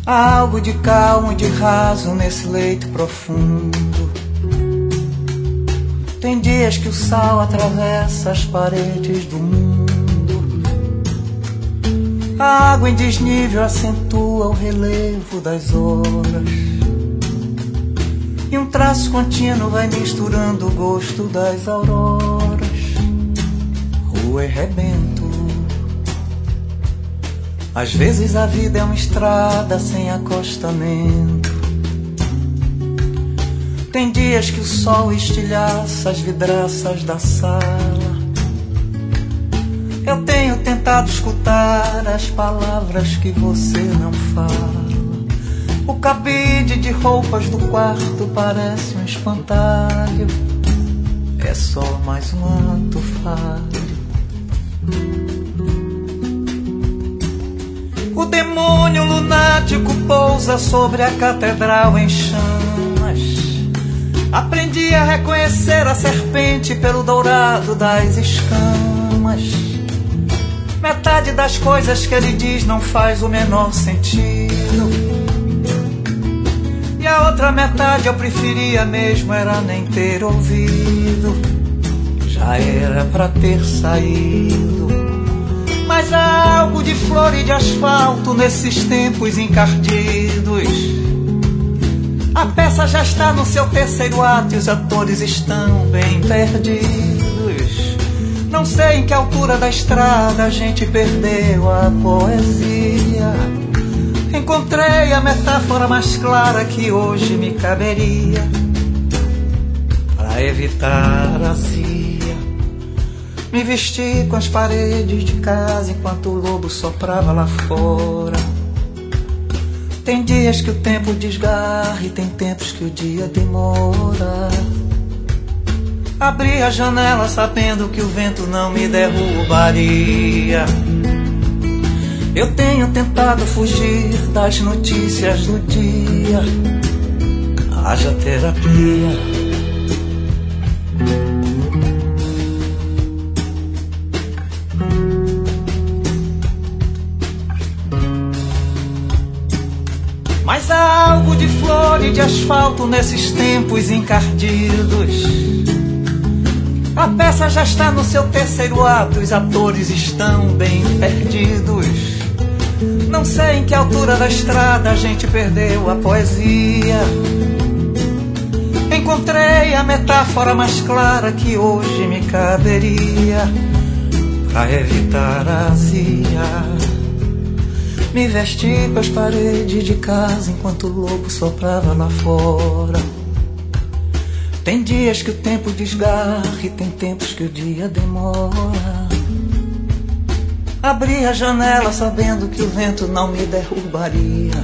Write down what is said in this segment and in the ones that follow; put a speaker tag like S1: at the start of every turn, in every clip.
S1: Há algo de calmo e de raso nesse leito profundo. Tem dias que o sal atravessa as paredes do mundo. A água em desnível acentua o relevo das horas. E um traço contínuo vai misturando o gosto das auroras. Rua e rebento. Às vezes a vida é uma estrada sem acostamento. Tem dias que o sol estilhaça as vidraças da sala. Eu tenho tentado escutar as palavras que você não fala. O cabide de roupas do quarto parece um espantalho. É só mais um ato falho. O demônio lunático pousa sobre a catedral em chamas. Aprendi a reconhecer a serpente pelo dourado das escamas. Metade das coisas que ele diz não faz o menor sentido. E a outra metade eu preferia mesmo era nem ter ouvido. Já era pra ter saído. Mas há algo de flor e de asfalto nesses tempos encardidos. A peça já está no seu terceiro ato e os atores estão bem perdidos. Não sei em que altura da estrada a gente perdeu a poesia. Encontrei a metáfora mais clara que hoje me caberia. Para evitar a azia, me vesti com as paredes de casa enquanto o lobo soprava lá fora. Tem dias que o tempo desgarra e tem tempos que o dia demora. Abri a janela sabendo que o vento não me derrubaria. Eu tenho tentado fugir das notícias do dia. Haja terapia. Mas há algo de flor e de asfalto nesses tempos encardidos. A peça já está no seu terceiro ato, os atores estão bem perdidos. Não sei em que altura da estrada a gente perdeu a poesia. Encontrei a metáfora mais clara que hoje me caberia. Pra evitar a azia, me vesti com as paredes de casa enquanto o lobo soprava lá fora. Tem dias que o tempo desgarra e tem tempos que o dia demora. Abri a janela sabendo que o vento não me derrubaria.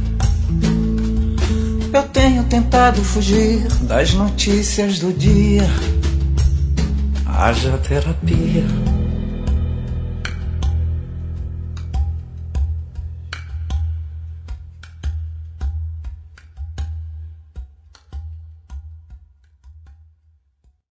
S1: Eu tenho tentado fugir das notícias do dia. Haja terapia.